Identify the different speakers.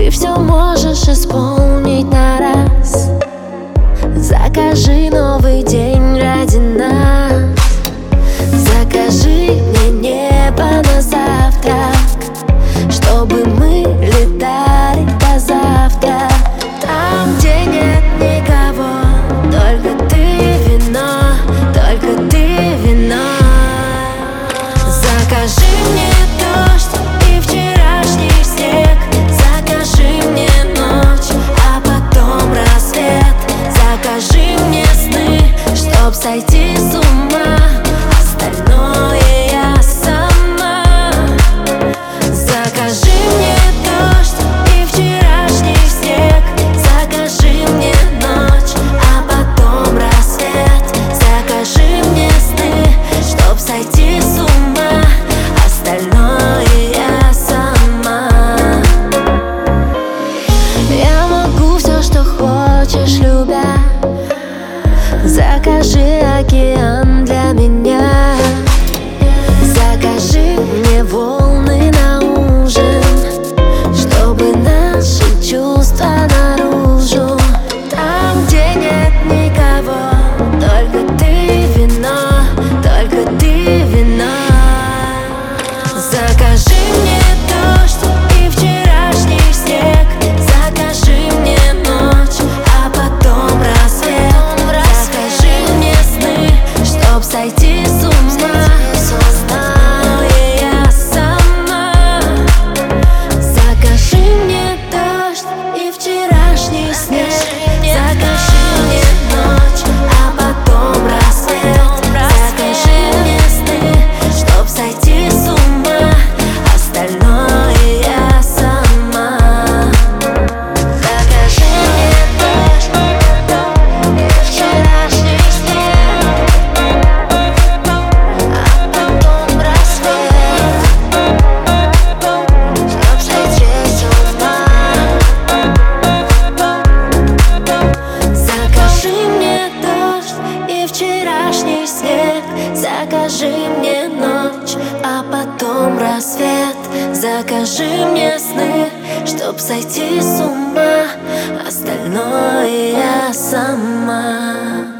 Speaker 1: Ты все можешь исполнить на раз. Закажи новый день ради нас. Закажи мне небо на завтрак, чтобы мы летали до завтра. Там, где нет никого, только ты и вино, только ты и вино. Закажи мне дождь и вчерашний снег. Закажи мне ночь, а потом рассвет. Закажи мне сны, чтоб сойти с ума. Остальное я сама. Закажи мне дождь и вчерашний снег. Закажи мне ночь, а потом рассвет. Закажи мне сны, чтоб сойти с ума. Остальное я сама. Я могу все, что хочешь, любя. Закажи океан для меня. Закажи мне волны на ужин, чтобы наши чувства наружу. Там, где нет никого, только ты и вино, только ты и вино. Закажи мне дождь и вчерашний снег. Закажи мне ночь, а потом рассвет. Закажи мне сны, чтоб сойти с ума. Остальное я сама. Закажи мне дождь и вчерашний снег. Закажи мне ночь, а потом рассвет. Закажи мне сны, чтоб сойти с ума. Остальное я сама. Закажи мне дождь и вчерашний снег, а потом рассвет. Чтоб сойти с ума. Закажи мне дождь и вчерашний снег. Закажи мне ночь, а потом рассвет. Закажи мне сны, чтоб сойти с ума. Остальное я сама.